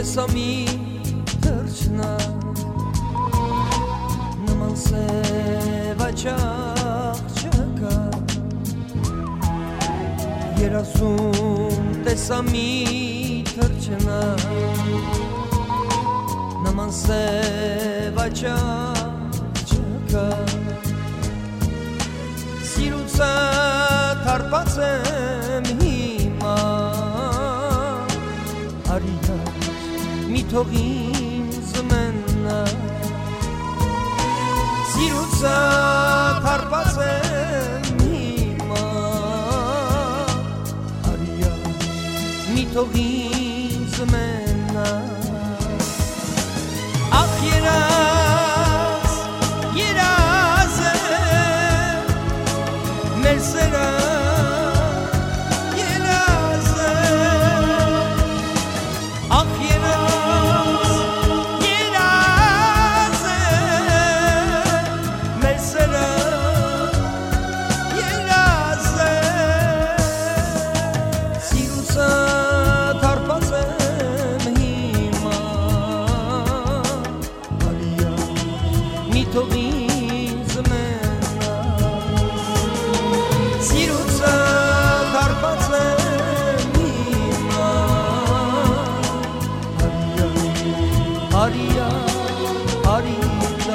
տեսամի թրջնակ նման սև աչակ չկա երազում տեսամի թրջնակ նման սև աչակ չկա սիրուցա թարպած եմ հիմա արիա մի թող ինձ մենա սիրուցա թարպած եմ հիմա արիա մի թող ինձ մենա ախ երազ երազ մեր սերը թող ինձ մենա սիրուցա թարպած եմ հիմա արիա արիա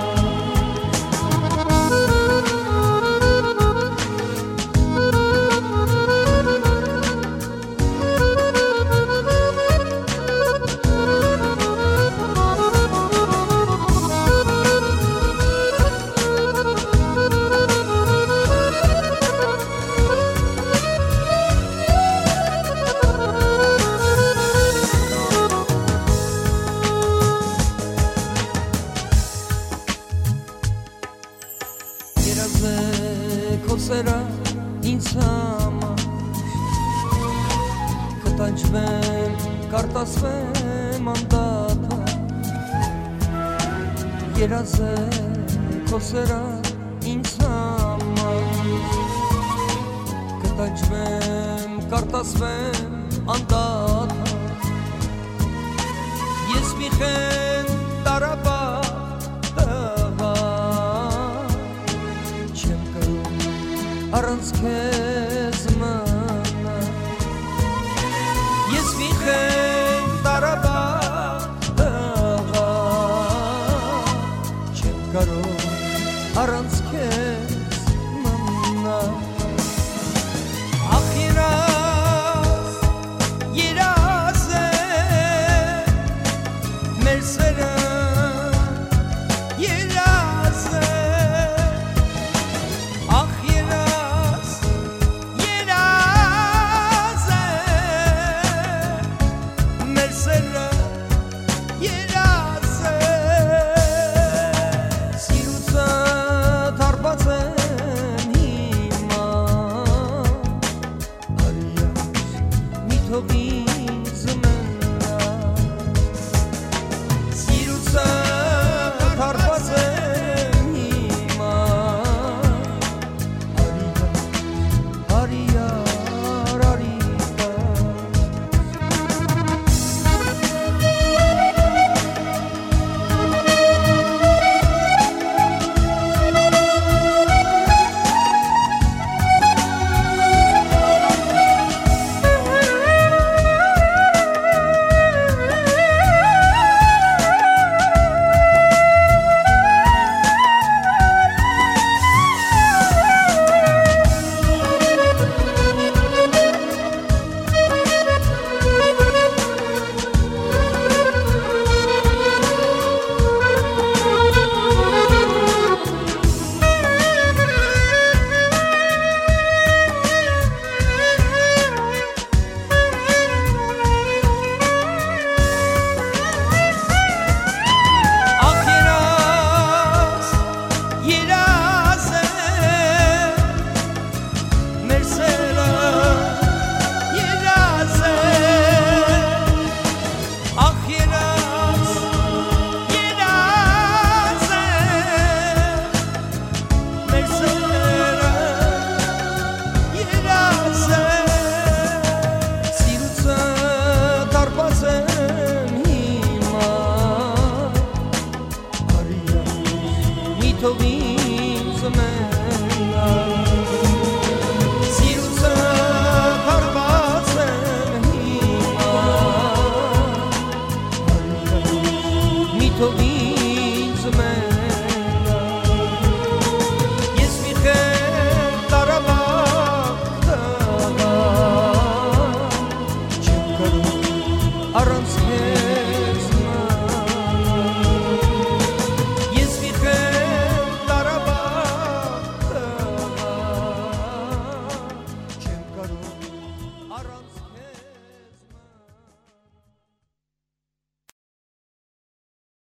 քո սերը ինձ համար կտանջվեմ, կարտասվեմ անդադար երազ է քո սերը ինձ համար կտանջվեմ, կարտասվեմ անդադար ես մի խեն տարապա առանց քեզ մնա ես մի խեն տարապատ տղա չեմ կարող առանց քեզ մնա ախ երազ է մեր սերը երազ է be